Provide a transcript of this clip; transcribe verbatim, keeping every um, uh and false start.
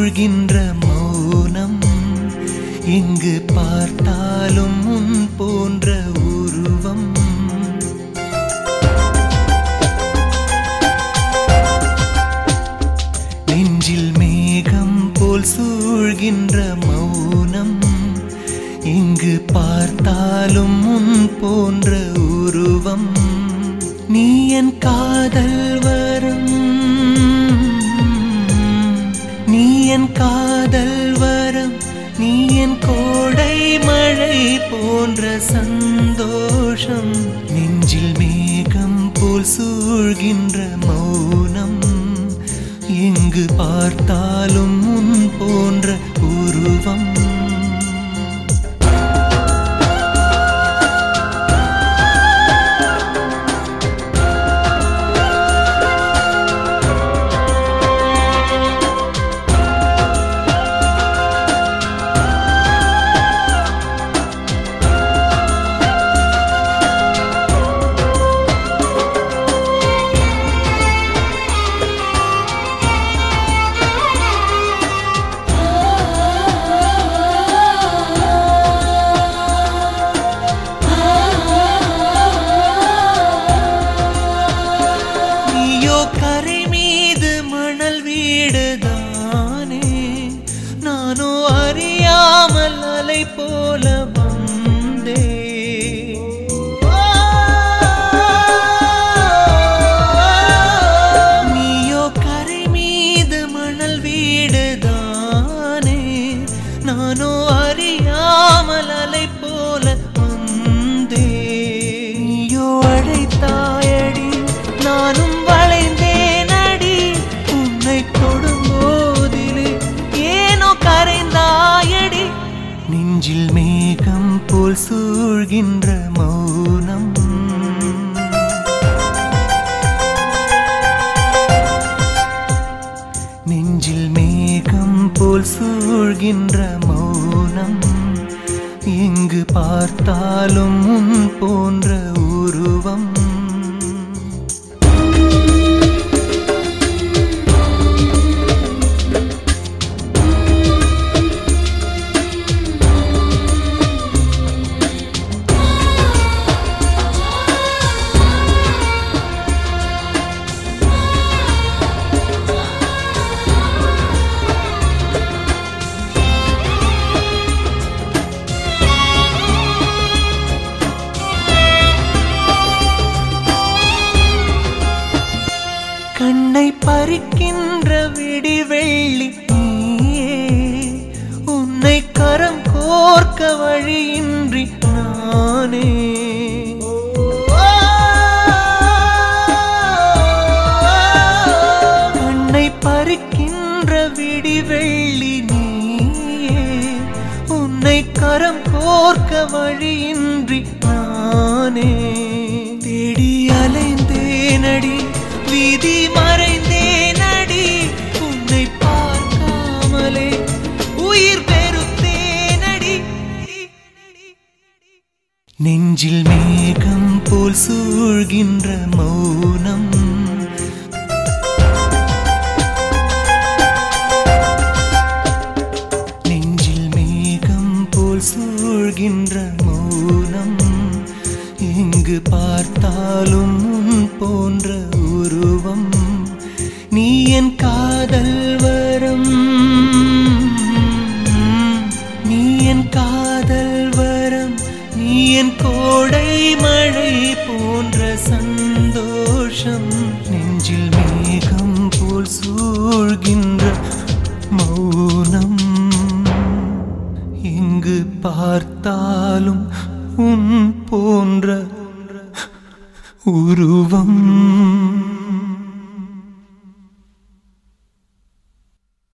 சூழ்கின்ற மௌனம் எங்கு பார்த்தாலும் உன் போன்ற உருவம். நெஞ்சில் மேகம் போல் சூழ்கின்ற மௌனம் எங்கு பார்த்தாலும் உன் போன்ற உருவம். நீ என் காதல் வரம், நீ என் காதல் வரம், நீ என் கோடை மழை போன்ற சந்தோஷம். நெஞ்சில் மேகம் போல் சூழ்கின்ற மௌனம் எங்கு பார்த்தாலும் உன் போன்ற உருவம். கரை மீது மணல் வீடுதானே, நானோ அறியாமல் அலை போல வந்தே. நீயோ கரை மீது மணல் வீடுதானே, நானோ அறியாமல் அலை போல வந்தே. நீயோ அழைத்தாயடி நானும் நெஞ்சில் மேகம் போல் சூழ்கின்ற மௌனம். நெஞ்சில் மேகம் போல் சூழ்கின்ற மௌனம் எங்கு பார்த்தாலும் உன் போன்ற உருவம். கண்ணை பறிக்கின்ற விடிவெள்ளி நீயே, உன்னை கரம் கோர்க்க வழியின்றி நானே. கண்ணை பறிக்கின்ற விடிவெள்ளி நீயே, உன்னை கரம் கோர்க்க வழியின்றி நானே. தேடி அலைந்தேனடி வீதி மறைந்தேனடி, உன்னை பார்க்காமலே உயிர் பெறுத்தேனடி. நெஞ்சில் மேகம் போல் சூழ்கின்ற மௌனம். நெஞ்சில் மேகம் போல் சூழ்கின்ற மௌனம் எங்கு பார்த்தாலும் உன் போன்ற உருவம். நீ என் காதல் வரம், நீ என் காதல் வரம், நீ என் கோடை மழை போன்ற சந்தோஷம். நெஞ்சில் மேகம் போல் சூழ்கின்ற மௌனம் எங்கு பார்த்தாலும் உன் போன்ற உருவம்.